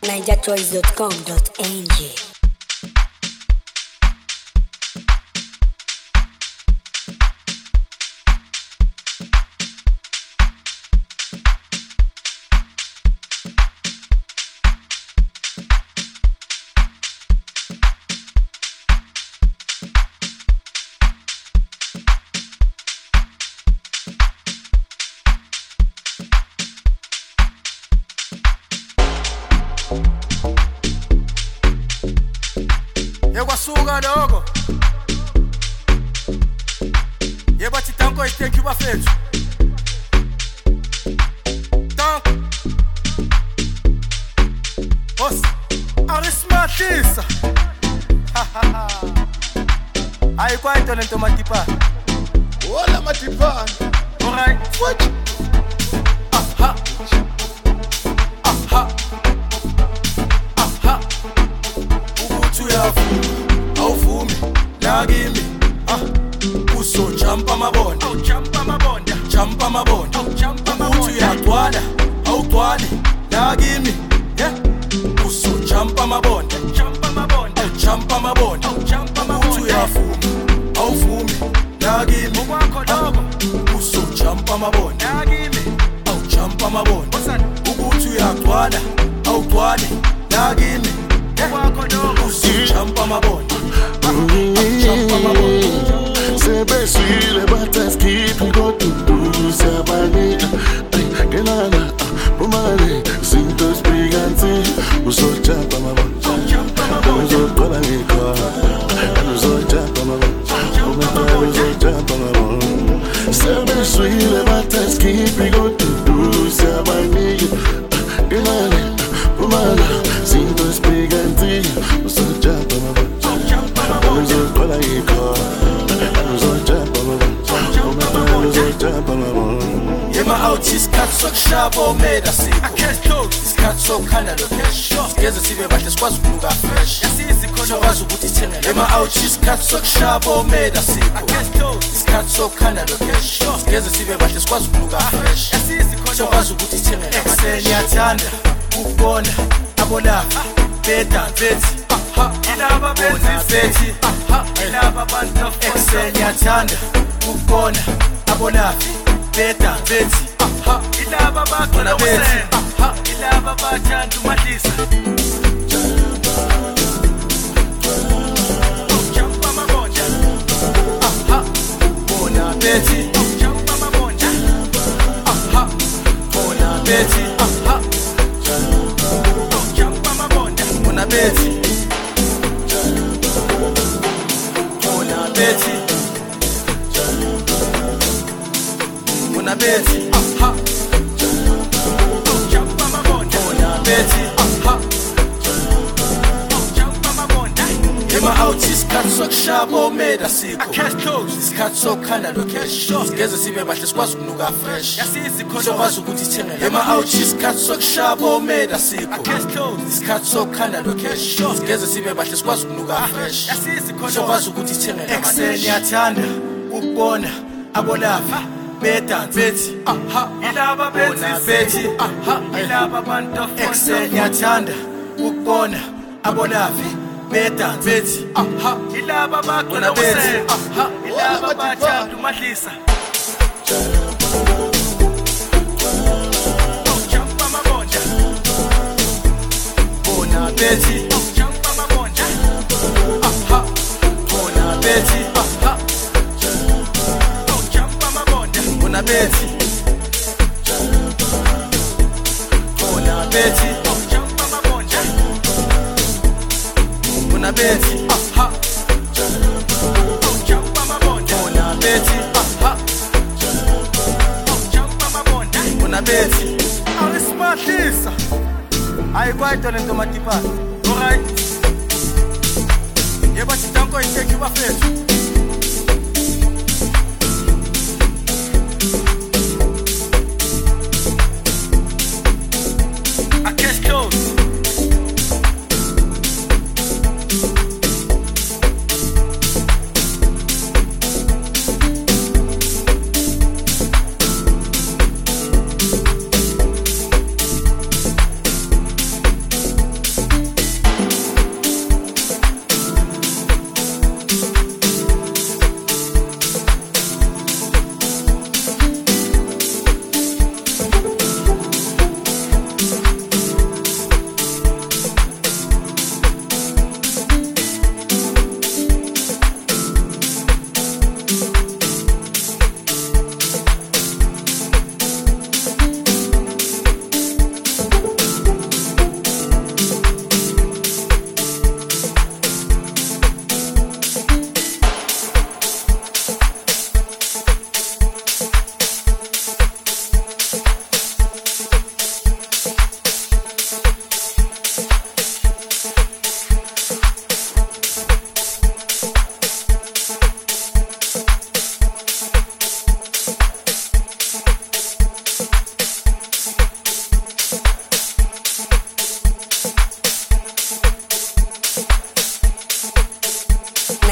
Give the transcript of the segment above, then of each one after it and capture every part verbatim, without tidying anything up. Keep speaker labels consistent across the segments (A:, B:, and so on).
A: niger choice dot com dot n g.
B: Yekwasuka dogo Yeba chitanko thank you bafethu Tank Boss Arismatisa Hayi kwayinto lento matipa
C: Hola matipa
B: Alright
C: What
B: Aha Aha Aha Ubuthi uyavuma awuvumi la kimi ah uso jump amabonda oh jump amabonda jump amabonda oh jump amabonda uthi uyagcwala awugcwali la kimi yeah uso jump amabonda jump amabonda oh jump amabonda oh jump amabonda uthi uyavuma awuvumi la kimi okwakho lokho uso jump amabonda la kimi oh jump amabonda ukuthi uyagcwala awugcwali la kimi okwakho lokho uso jump amabonda jump amabonda
C: Sempre suile batas keep go to do sabani Gelana Bumare Sintos briganti Uso jump amabonda Uso kola ngiko Uso jump amabonda Uso jump amabonda Sempre suile batas keep go to do sabani Gelana Bumare Sintos briganti Uso jump amabonda Uso kola ngiko
B: Yema out isikhathi sokushaba omeda sikho isikhathi sokukhanda location sigeze sibe bahle sikwazi ukuluka fresh sikwazi ukuthi ithengele yema out isikhathi sokushaba omeda sikho isikhathi sokukhanda location sigeze sibe bahle sikwazi ukuluka fresh sikwazi ukuthi ithengele ekseni yathanda ukubona abolafi beda bethi ilaba bethi ilaba bantu ekseni yathanda ukubona abolafi beda bethi ilaba bakhona bethi ilaba bathanda umahlisa jump amabonda bona bethi jump amabonda bona bethi jump amabonda bona bethi bona bethi Bona bethi aha jump amabonda bona bethi aha jump amabonda yema out isikhathi sokushaba omeda sikho isikhathi sokukhanda location sigeze sibe bahle sikwazi ukunuka fresh sikwazi ukuthi ithengele yema out isikhathi sokushaba omeda sikho isikhathi sokukhanda location sigeze sibe bahle sikwazi ukunuka fresh sikwazi ukuthi ithengele ekseni yathanda ukubona abolafi beda bethi aha ilaba bethi aha ilaba bantu ekseni yathanda ukubona abolafi beda bethi aha ilaba bakhona bethi aha ilaba bathanda umahlisa jump amabonda bona bethi jump amabonda aha bona bethi aha Bona bethi Bona bethi jump amabonda Bona bethi aha jump amabonda Bona bethi aha jump amabonda Bona bethi Arismatisa Hayi kwayinto lento matipa Alright Yeba chitanko thank you bafethu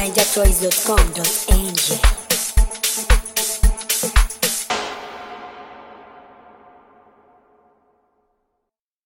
A: ninja toys dot com dot a n g.